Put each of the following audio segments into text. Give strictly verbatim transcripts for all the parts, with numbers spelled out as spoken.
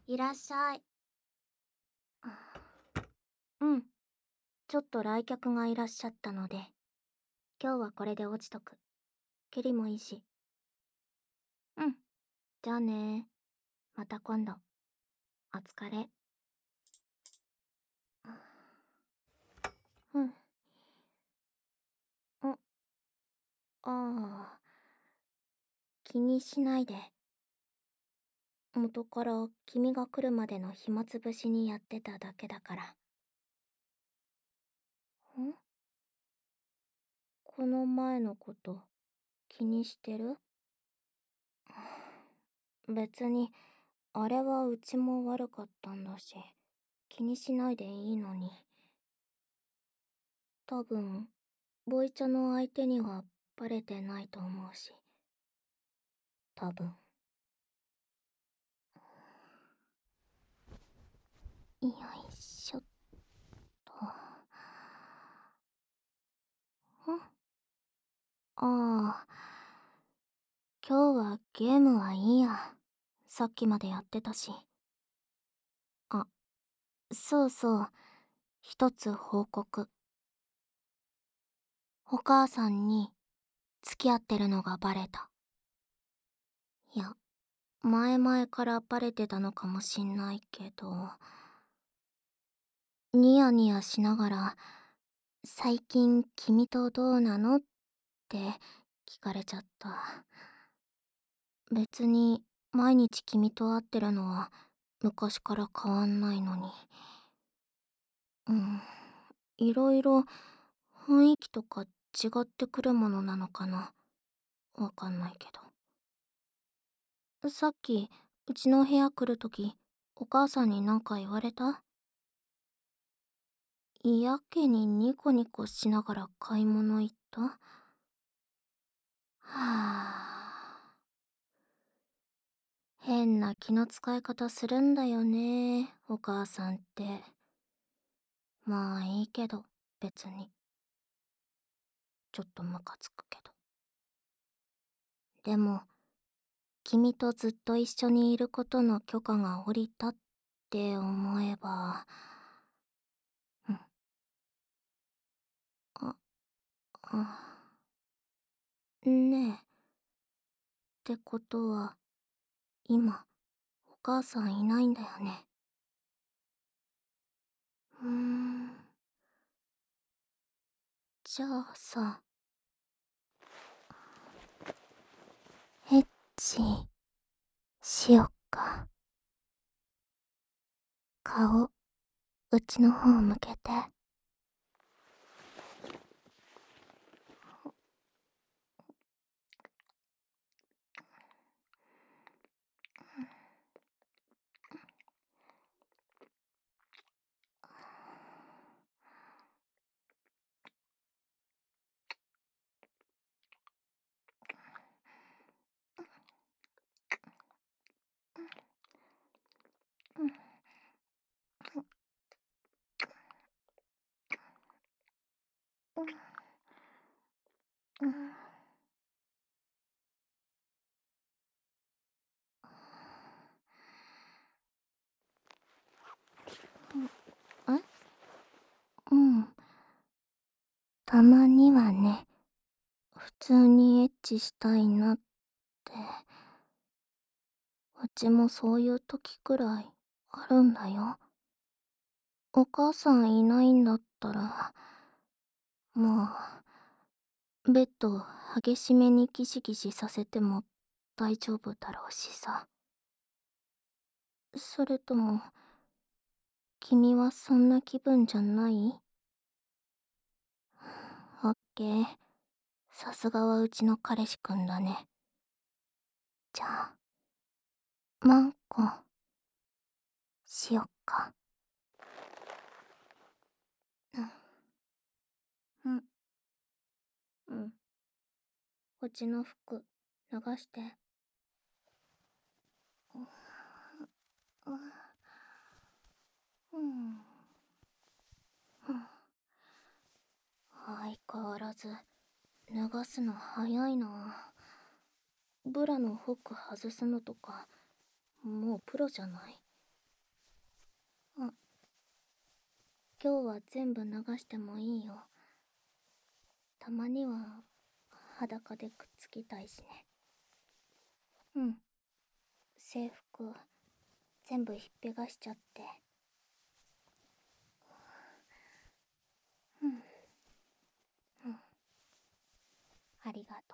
いらっしゃい。うん。ちょっと来客がいらっしゃったので、今日はこれで落ちとく。蹴りもいいし。うん。じゃあね。また今度。お疲れ。うん。あ、ああ。気にしないで。元から君が来るまでの暇つぶしにやってただけだから。ん？この前のこと気にしてる？別に、あれはうちも悪かったんだし、気にしないでいいのに。多分、ボイチャの相手にはバレてないと思うし。多分。よいしょっと。ん？ああ。今日はゲームはいいや。さっきまでやってたし。あ、そうそう。一つ報告。お母さんに付き合ってるのがバレた。いや、前々からバレてたのかもしんないけど、ニヤニヤしながら、最近君とどうなのって聞かれちゃった。別に毎日君と会ってるのは昔から変わんないのに。うん、いろいろ雰囲気とか違ってくるものなのかな。わかんないけど。さっき、うちの部屋来るとき、お母さんに何か言われた？やけにニコニコしながら買い物行った？はあ。変な気の使い方するんだよね、お母さんって。まあいいけど、別に。ちょっとムカつくけど。でも、君とずっと一緒にいることの許可が下りたって思えば、うん。あ、あ。ねえ。ってことは、今、お母さんいないんだよね。うーん。じゃあさ、エッチ、しよっか。顔、うちの方向けて。うん。え？うん。たまにはね、普通にエッチしたいなって。うちもそういう時くらいあるんだよ。お母さんいないんだったら、もう、ベッド激しめにギシギシさせても大丈夫だろうしさ。それとも、君はそんな気分じゃない？オッケー。さすがはうちの彼氏くんだね。じゃあ、マンコ、しよっか。うん。うん。こっちの服、流して。うん。相変わらず、脱がすの早いな。ブラのホック外すのとか、もうプロじゃない？ 今日は全部流してもいいよ。たまには裸でくっつきたいしね。うん。制服全部ひっぺがしちゃって。うん。うん。ありがと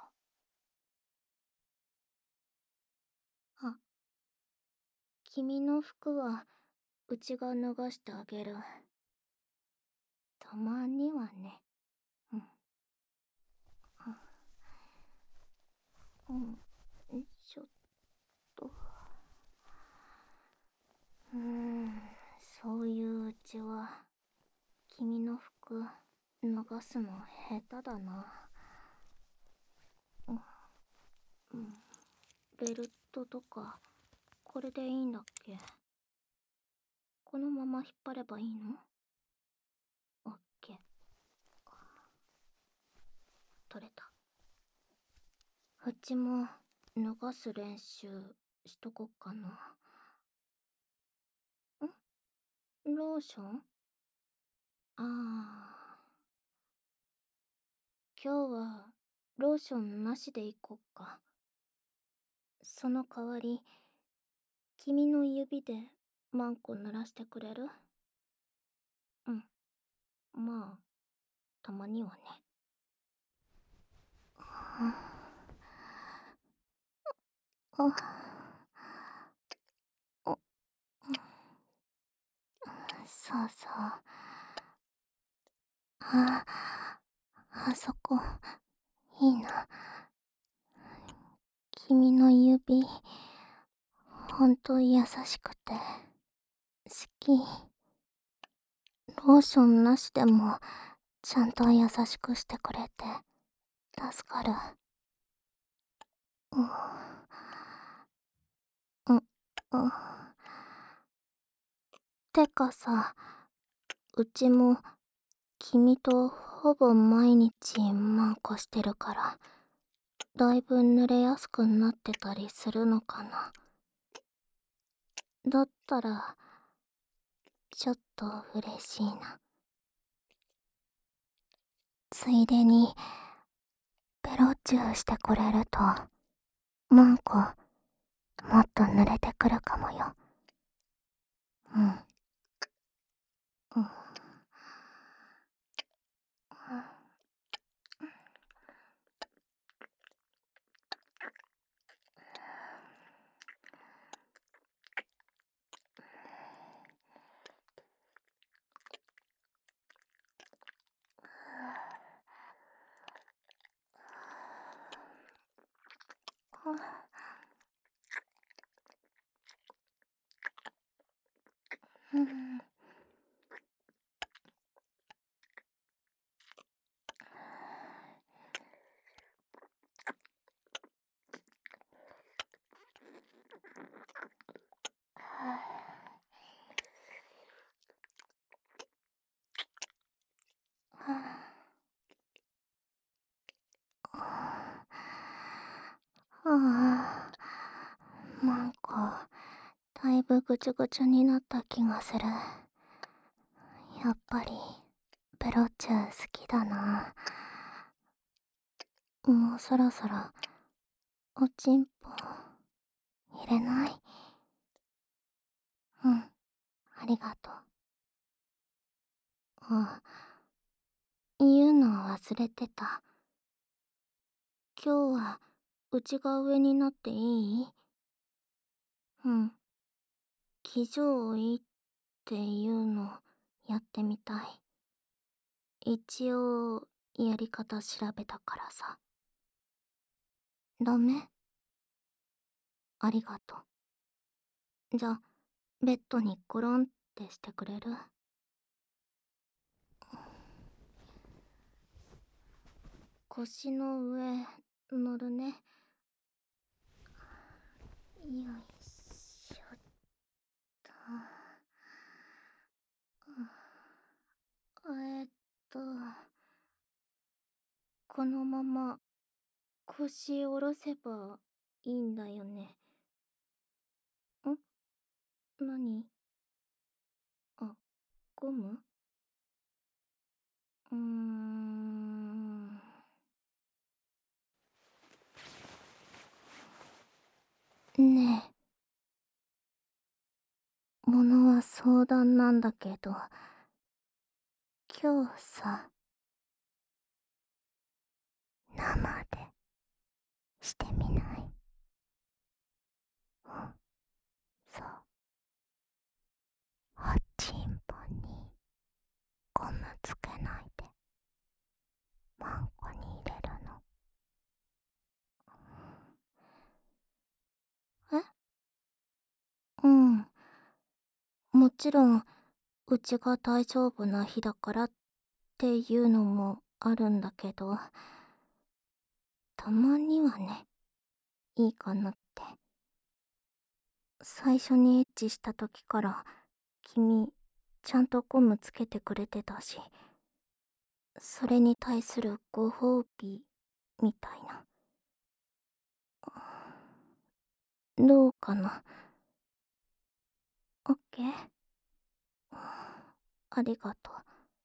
う。あ、君の服はうちが脱がしてあげる。たまにはね。うん。うん。ちょっと。うーん。そういううちは君の服脱がすの下手だな。うん。うん。ベルトとかこれでいいんだっけ？このまま引っ張ればいいの？オッケー。取れた。うちも脱がす練習しとこっかな。ん？ローション？ああ。今日はローションなしでいこっか。その代わり、君の指でマンコ濡らしてくれる？うん。まあ、たまにはね。あ、あ、そうそう。あ、あそこ、いいな。君の指、ほんと優しくて、好き。ローションなしでも、ちゃんと優しくしてくれて、助かる。うん。うん。うん。てかさ、うちも、君とほぼ毎日マンコしてるから、だいぶ濡れやすくなってたりするのかな。だったら、ちょっと嬉しいな。ついでに、ベロチューしてくれると、マンコ、もっと濡れてくるかもよ。うん。うん。うん。ああ、マンコ、だいぶぐちゅぐちゅになった気がする。やっぱり、ベロチュー好きだな。もうそろそろ、おちんぽ、入れない？うん、ありがとう。あ、言うの忘れてた。今日は、うちが上になっていい？うん。騎乗位っていうの、やってみたい。一応、やり方調べたからさ。ダメ？ありがとう。じゃ、ベッドにゴロンってしてくれる？腰の上、乗るね。よいしょっと。えっと、このまま腰下ろせばいいんだよね。ん？何？あ、ゴム？ うーん。ねえ、ものは相談なんだけど、今日さ、生でしてみない？うん、そう。おちんぽにゴムつけないで、マンコに入れるの。えうん。もちろん、うちが大丈夫な日だからっていうのもあるんだけど、たまにはね、いいかなって。最初にエッチした時から、君、ちゃんとゴムつけてくれてたし、それに対するご褒美、みたいな。どうかな？オッケー？ありがと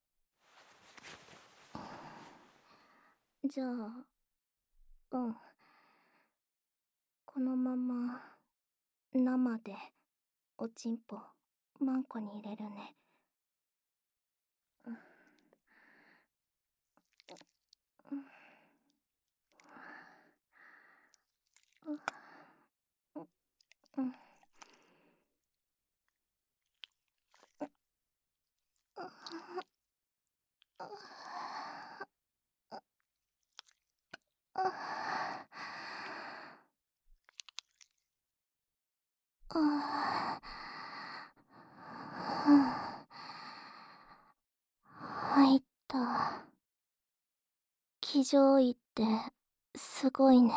う。じゃあ、うん。このまま、生で、おちんぽ、マンコに入れるね。うん。うん。うん。入った。騎乗位ってすごいね。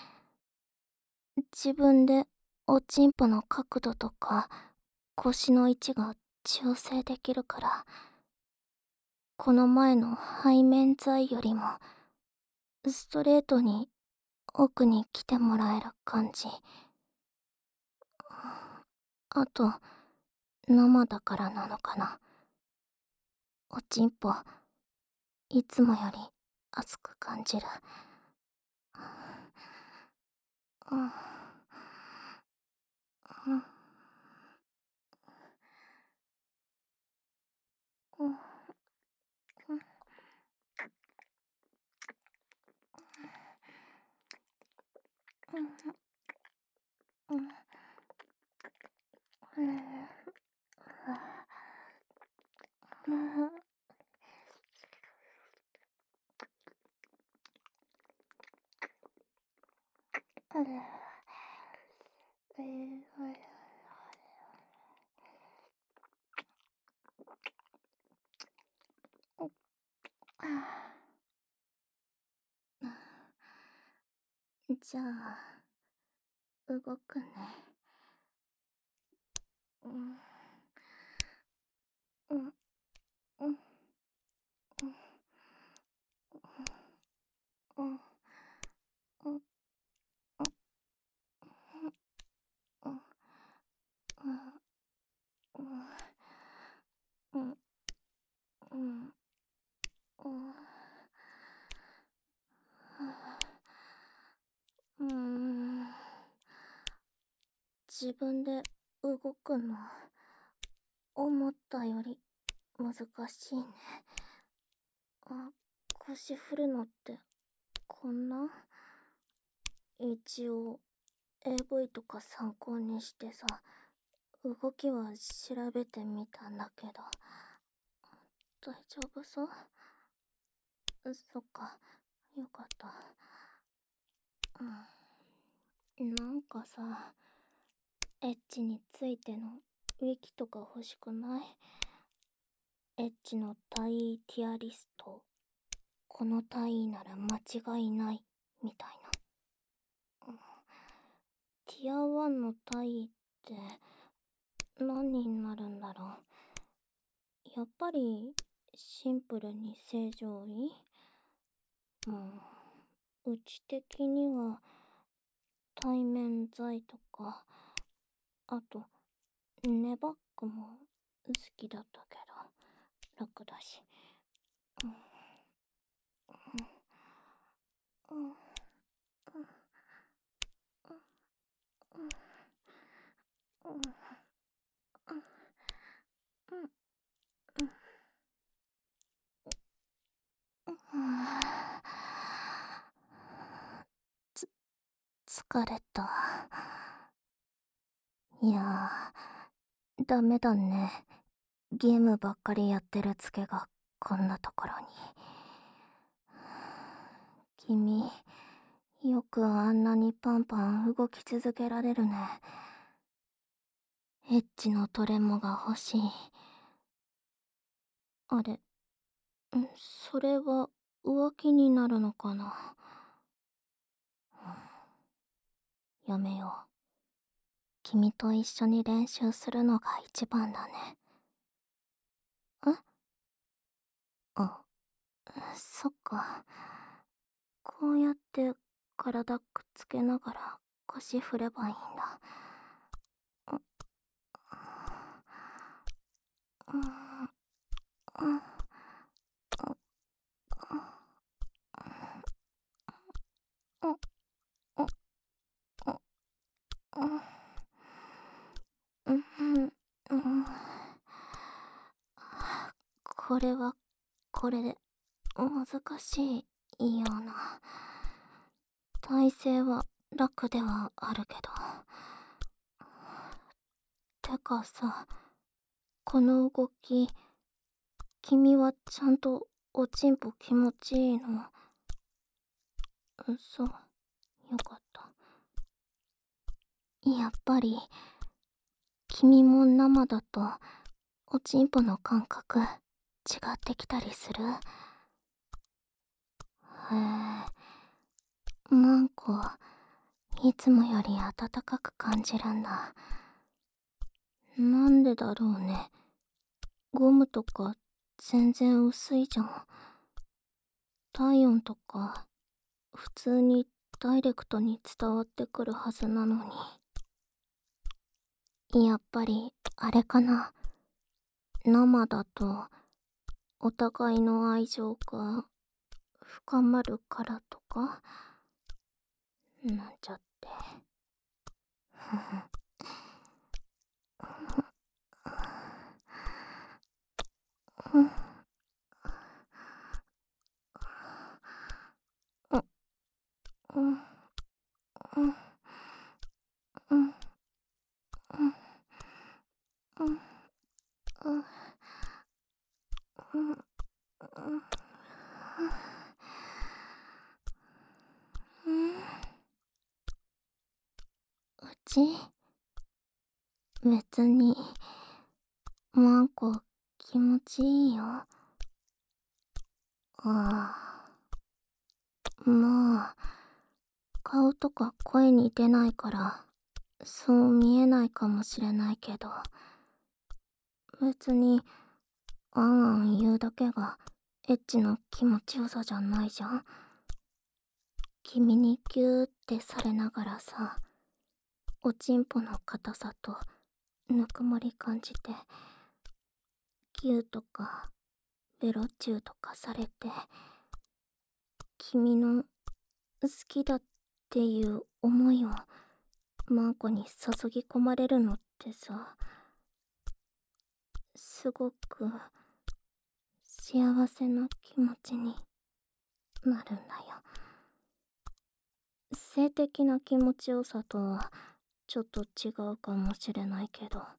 自分でおちんぽの角度とか腰の位置が調整できるから、この前の背面剤よりもストレートに奥に来てもらえる感じ。あと、生だからなのかな。おちんぽ、いつもより熱く感じる。うん。うん。うん。うん。うん。うん。うん。じゃあ、動くね。うん。うん。うん。うん。うん。うん。うん。うん。うん。うん。うーん。自分で動くの、思ったより難しいね。あ、腰振るのってこんな？一応 エーブイ とか参考にしてさ、動きは調べてみたんだけど、大丈夫そう？そっか、よかった。うん。なんかさ、エッチについてのウィキとか欲しくない？エッチの体位ティアリスト、この体位なら間違いないみたいな。ティアワンの体位って何になるんだろう。やっぱりシンプルに正常位？うん、うち的には対面剤とか、あとネバックも好きだったけど楽だし。 つ、疲れた。いやー、ダメだね。ゲームばっかりやってるツケがこんなところに。君、よくあんなにパンパン動き続けられるね。エッチのトレモが欲しい。あれ、んそれは浮気になるのかな。やめよう。君と一緒に練習するのが一番だね。え？あ、そっか。こうやって体くっつけながら腰振ればいいんだ。うん、うん、うん、うん、うん。これはこれで難しいような。体勢は楽ではあるけど。てかさ、この動き、君はちゃんとおちんぽ気持ちいいの？そう、よかった。やっぱり、君も生だと、おちんぽの感覚、違ってきたりする？へえ、マンコ、いつもより暖かく感じるんだ。なんでだろうね。ゴムとか全然薄いじゃん。体温とか普通にダイレクトに伝わってくるはずなのに。やっぱりあれかな。生だとお互いの愛情が深まるからとかなんちゃって。うち別にマンコ気持ちいいよ。ああ、まあ顔とか声に出ないからそう見えないかもしれないけど、別にあんあん言うだけがエッチの気持ちよさじゃないじゃん。君にギューってされながらさ、おちんぽの硬さとぬくもり感じて、ギューとかベロチューとかされて、君の好きだっていう思いをマンコに注ぎ込まれるのってさ、すごく幸せな気持ちになるんだよ。性的な気持ちよさとはちょっと違うかもしれないけど、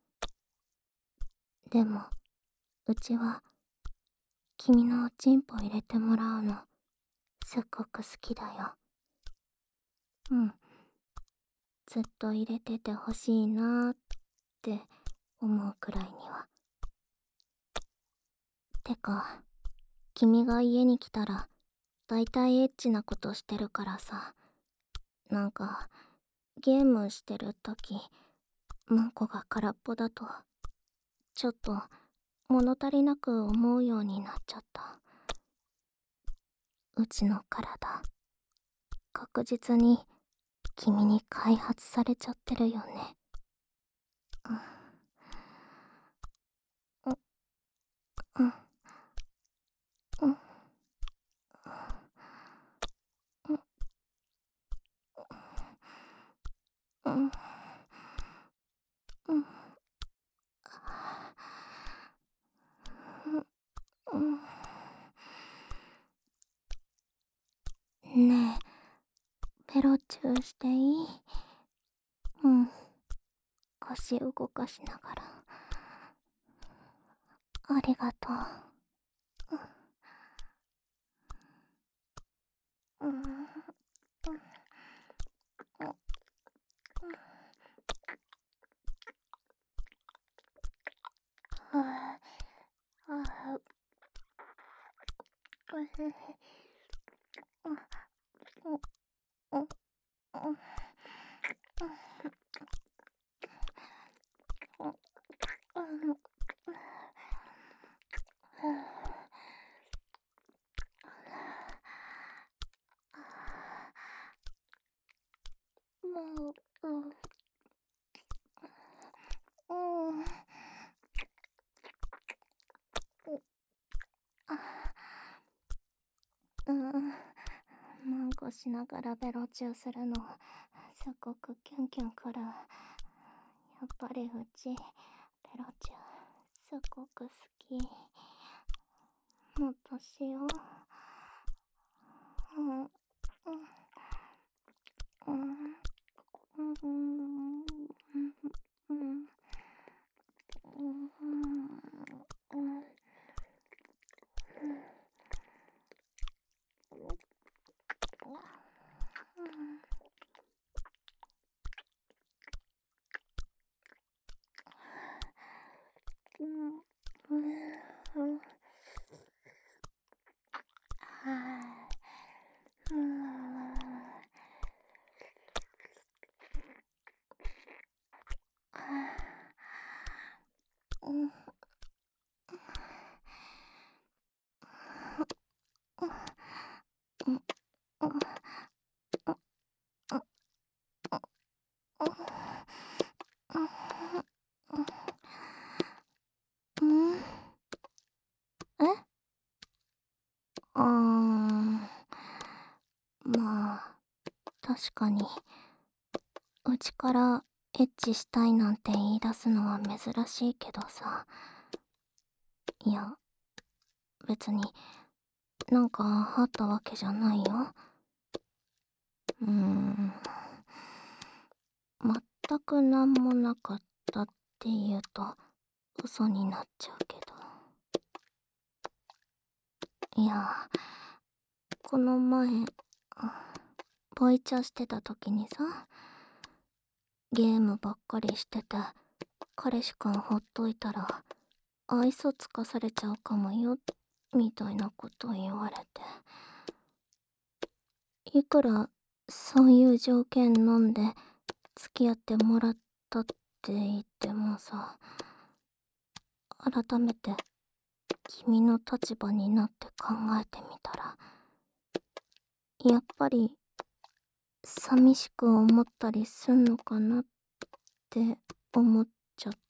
でもうちは君のおちんぽ入れてもらうのすっごく好きだよ。うん、ずっと入れててほしいなーって思うくらいには。てか君が家に来たらだいたいエッチなことしてるからさ、なんかゲームしてるときマンコが空っぽだとちょっと物足りなく思うようになっちゃった。うちの体確実に君に開発されちゃってるよね。うん、うん、うん、 うん。うん。うん。ねえ、ペロチューしていい？うん。腰動かしながら。ありがとう。うん。うん。はあ、はあ、うん。うん。うん。もう、うん。うん。うん。マンコしながらベロチューするのすごくキュンキュンくる。やっぱりうちベロチューすごく好き。もっとしよう。うん。うん。うん。うん。うん。うん。うん。うん。うん。はあ。うん。うん。うん。うん。え？あー、まあ、確かに、うちからエッチしたいなんて言い出すのは珍しいけどさ。いや、別に、なんかあったわけじゃないよ。うーん。全くなんもなかったって言うと、嘘になっちゃうけど。いや、この前、ボイチャしてた時にさ、ゲームばっかりしてて、彼氏くんほっといたら、愛想つかされちゃうかもよ、みたいなこと言われて。いくら、そういう条件飲んで、付き合ってもらったって言ってもさ、改めて、君の立場になって考えてみたら、やっぱり、寂しく思ったりすんのかなって思っちゃって。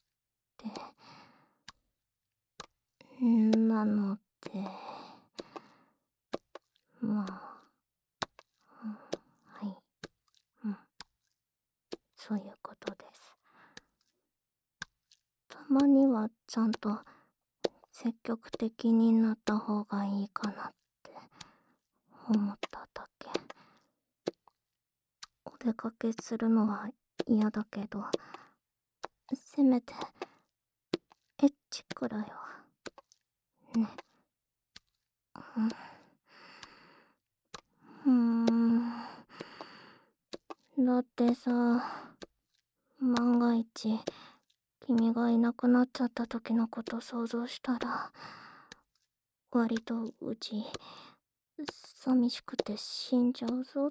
なので、まあ、うん、はい、うん、そういうことです。たまにはちゃんと積極的になった方がいいかなって思っただけ。お出かけするのは嫌だけど、せめてエッチくらいはね。うん、うーん、だってさ、万が一君がいなくなっちゃった時のこと想像したら、割とうち寂しくて死んじゃうぞって。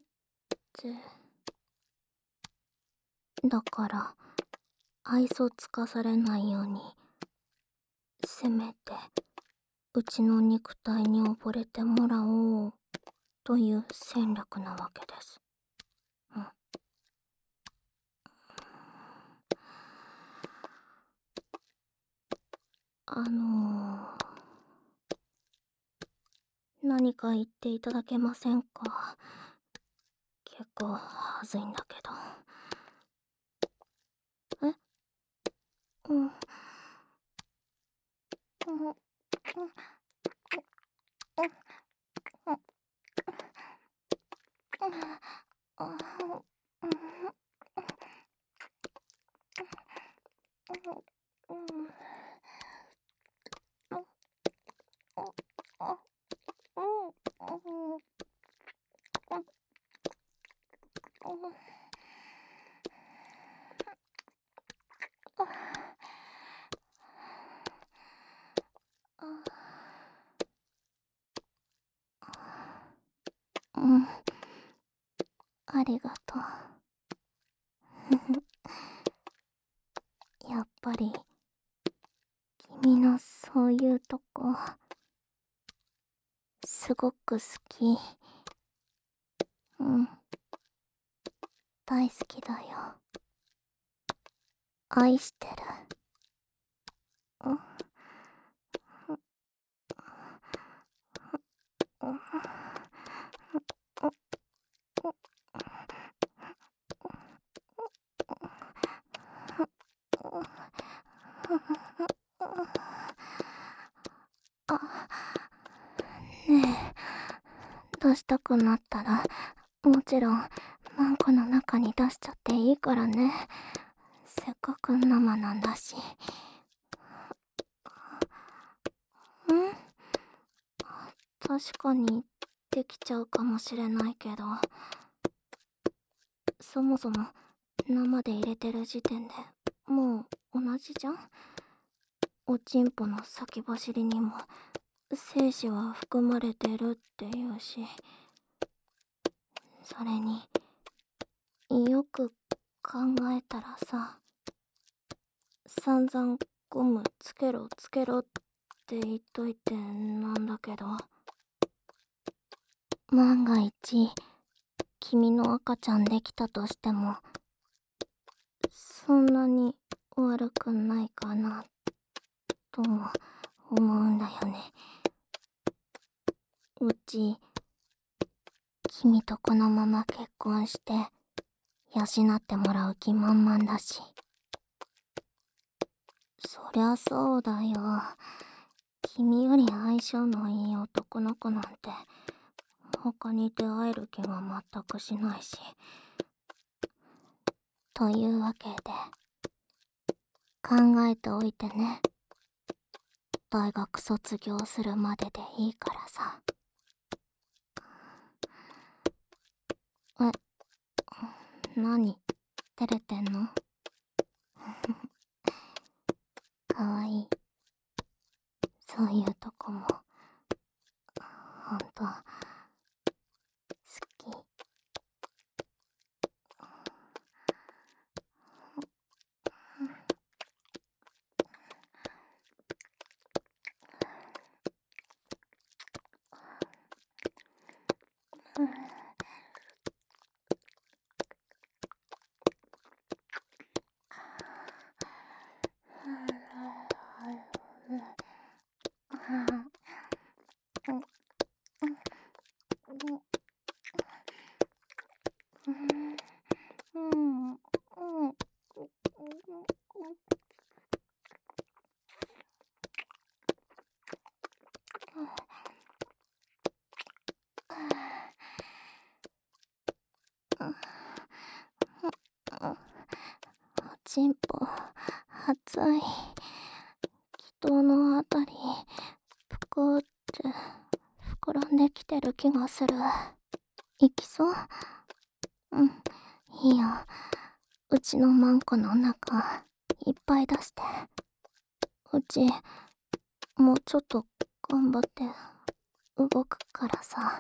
だから愛想つかされないように、せめてうちの肉体に溺れてもらおうという戦略なわけです。うん。あのー、何か言っていただけませんか？結構はずいんだけど。 うん、ありがとう。やっぱり君のそういうとこすごく好き。うん、大好きだよ。愛してる。うん、あ、ねえ、出したくなったらもちろんマンコの中に出しちゃっていいからね。せっかく生なんだし。ん、確かにできちゃうかもしれないけど、そもそも生で入れてる時点でもう同じじゃん。おちんぽの先走りにも精子は含まれてるっていうし、それによく考えたらさ、散々ゴムつけろつけろって言っといてなんだけど、万が一君の赤ちゃんできたとしてもそんなに悪くないかなとも思うんだよね。うち君とこのまま結婚して養ってもらう気満々だし。そりゃそうだよ。君より相性のいい男の子なんて他に出会える気が全くしないし。というわけで考えておいてね。大学卒業するまででいいからさ。え、何照れてんの？かわいい。そういうとこもほんと好き。おちんぽ熱い。気筒のあたりぷくーって膨らんできてる気がする。いきそう？うん、いいよ。うちのマンコの中いっぱい出して。うちもうちょっと頑張って動くからさ。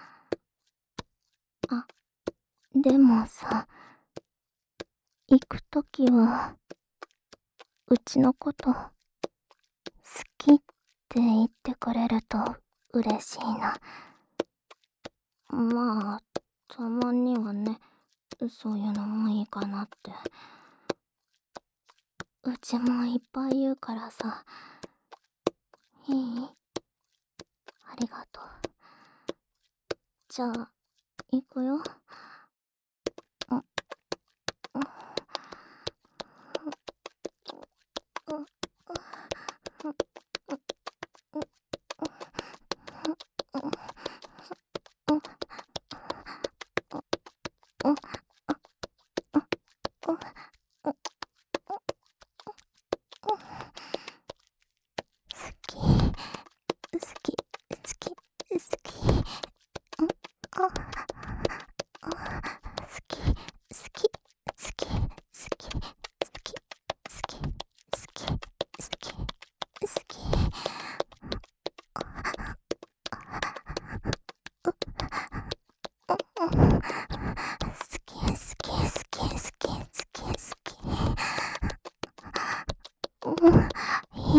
あ、でもさ、行くときはうちのこと好きって言ってくれると嬉しいな。まあたまにはね、そういうのもいいかなって。うちもいっぱい言うからさ。いい？ありがとう。じゃあ行くよ。うん、うん、うん、うん、うん、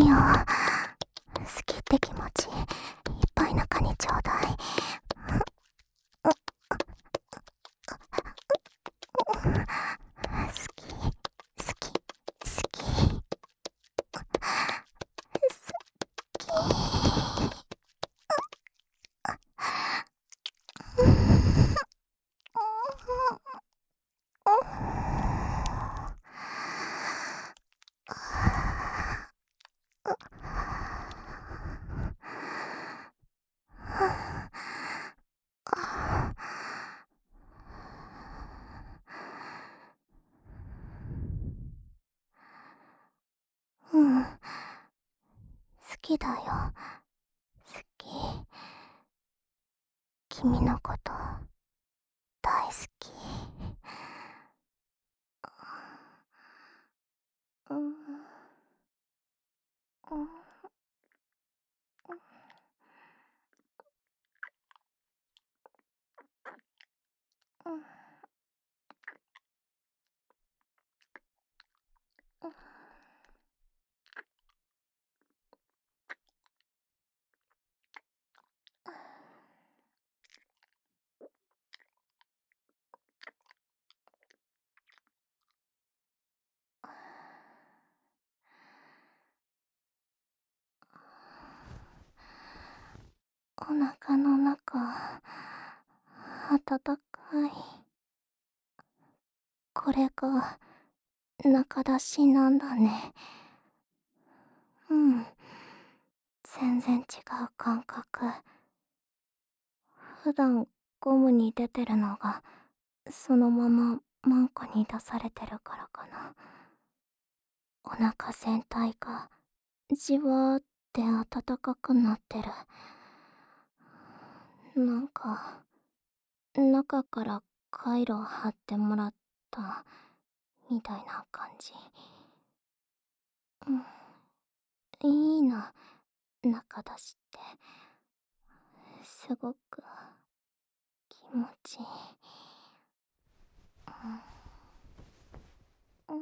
いよ。好きって気持ちいっぱい中にちょうだい。好き好き好きうん、好きだよ。好き。君のこと大好き。うん、うん、うん、お腹の中温かい。これが中出しなんだね。うん、全然違う感覚。普段ゴムに出てるのがそのままマンコに出されてるからかな。お腹全体がじわーって温かくなってる。なんか中から回路貼ってもらったみたいな感じ。うん、いいな、中出しって。すごく気持ちいい。うん、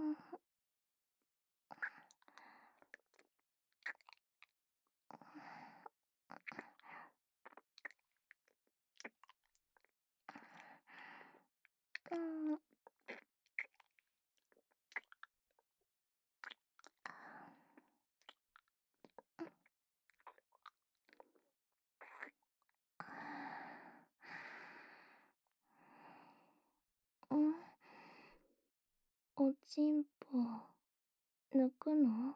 うん、うん。おちんぽ抜くの？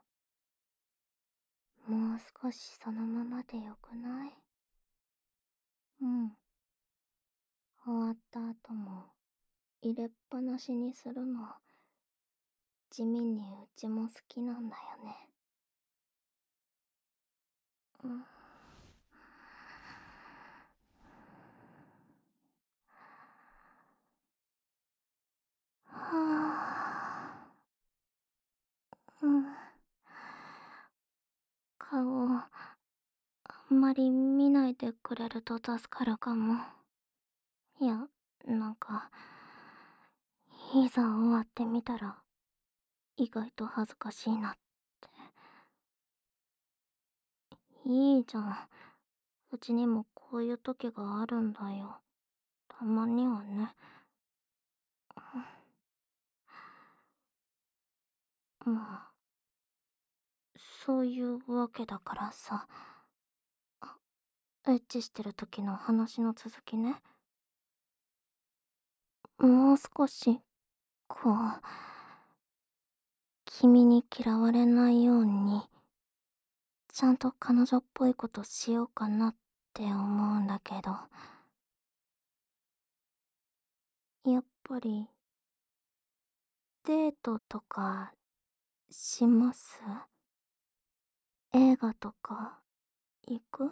もう少しそのままでよくない？うん。終わった後も入れっぱなしにするの地味にうちも好きなんだよね。うん。はあ。うん。顔あんまり見ないでくれると助かるかも。いや、なんかいざ終わってみたら意外と恥ずかしいなって。いいじゃん。うちにもこういう時があるんだよ。たまにはね。まあ、そういうわけだからさ。エッチしてる時の話の続きね。もう少し、こう、君に嫌われないように、ちゃんと彼女っぽいことしようかなって思うんだけど、やっぱり、デートとか、します？映画とか、行く？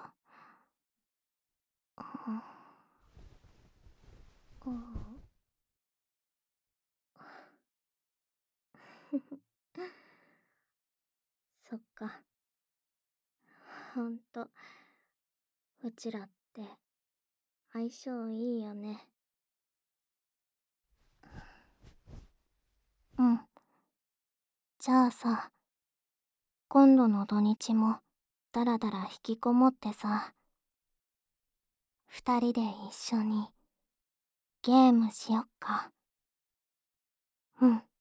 うん。そっか。ほんと、うちらって相性いいよね。うん。じゃあさ、 今度の土日もだらだら引きこもってさ、二人で一緒にゲームしよっか。うん。